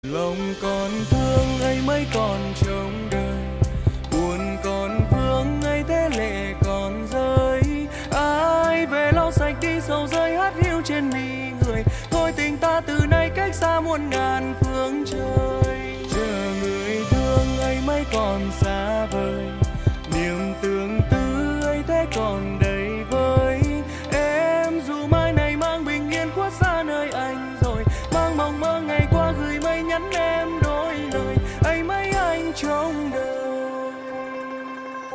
Lòng còn thương ấy mấy còn trông đời, buồn còn vương ấy thế lệ còn rơi. Ai về lau sạch đi sầu rơi hát hiu trên mi người, thôi tình ta từ nay cách xa muôn ngàn phương.